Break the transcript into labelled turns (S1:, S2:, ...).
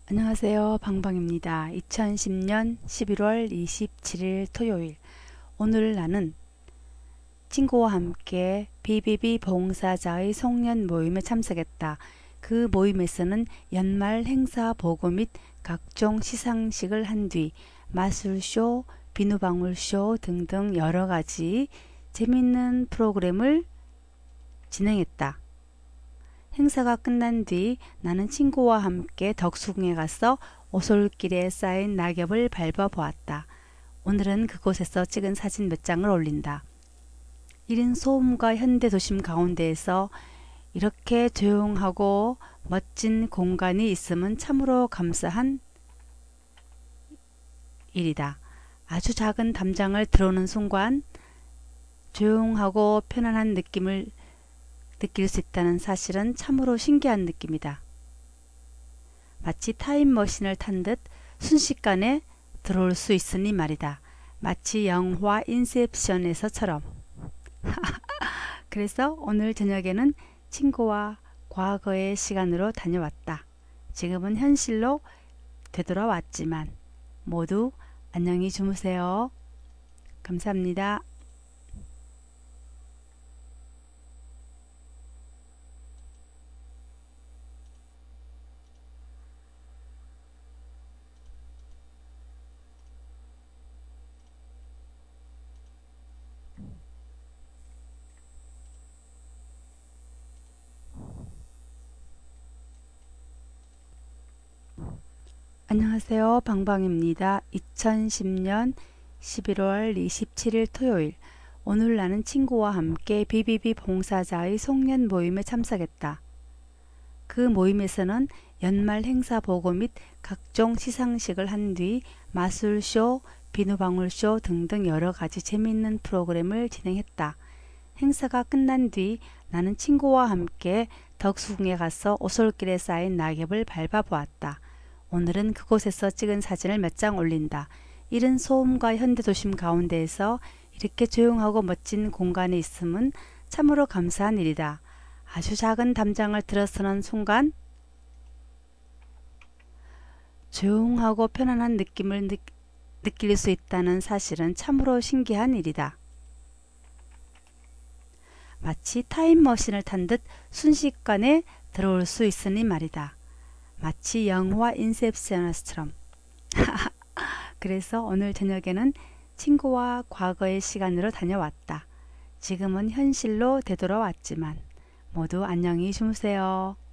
S1: 안녕하세요. 방방입니다. 2010년 11월 27일 토요일. 오늘 나는 친구와 함께 BBB 봉사자의 송년 모임에 참석했다. 그 모임에서는 연말 행사 보고 및 각종 시상식을 한 뒤 마술쇼, 비누방울쇼 등등 여러가지 재밌는 프로그램을 진행했다. 행사가 끝난 뒤 나는 친구와 함께 덕수궁에 가서 오솔길에 쌓인 낙엽을 밟아보았다. 오늘은 그곳에서 찍은 사진 몇 장을 올린다. 이른 소음과 현대도심 가운데에서 이렇게 조용하고 멋진 공간이 있음은 참으로 감사한 일이다. 아주 작은 담장을 들어오는 순간 조용하고 편안한 느낌을 느낄 수 있다는 사실은 참으로 신기한 느낌이다. 마치 타임머신을 탄 듯 순식간에 들어올 수 있으니 말이다. 마치 영화 인셉션에서처럼. 그래서 오늘 저녁에는 친구와 과거의 시간으로 다녀왔다. 지금은 현실로 되돌아왔지만 모두 안녕히 주무세요. 감사합니다. 안녕하세요. 방방입니다. 2010년 11월 27일 토요일. 오늘 나는 친구와 함께 BBB 봉사자의 송년 모임에 참석했다. 그 모임에서는 연말 행사 보고 및 각종 시상식을 한 뒤 마술쇼, 비누방울쇼 등등 여러가지 재미있는 프로그램을 진행했다. 행사가 끝난 뒤 나는 친구와 함께 덕수궁에 가서 오솔길에 쌓인 낙엽을 밟아보았다. 오늘은 그곳에서 찍은 사진을 몇 장 올린다. 이른 소음과 현대도심 가운데에서 이렇게 조용하고 멋진 공간에 있음은 참으로 감사한 일이다. 아주 작은 담장을 들어서는 순간 조용하고 편안한 느낌을 느낄 수 있다는 사실은 참으로 신기한 일이다. 마치 타임머신을 탄 듯 순식간에 들어올 수 있으니 말이다. 마치 영화 인셉션처럼. 그래서 오늘 저녁에는 친구와 과거의 시간으로 다녀왔다. 지금은 현실로 되돌아왔지만 모두 안녕히 주무세요.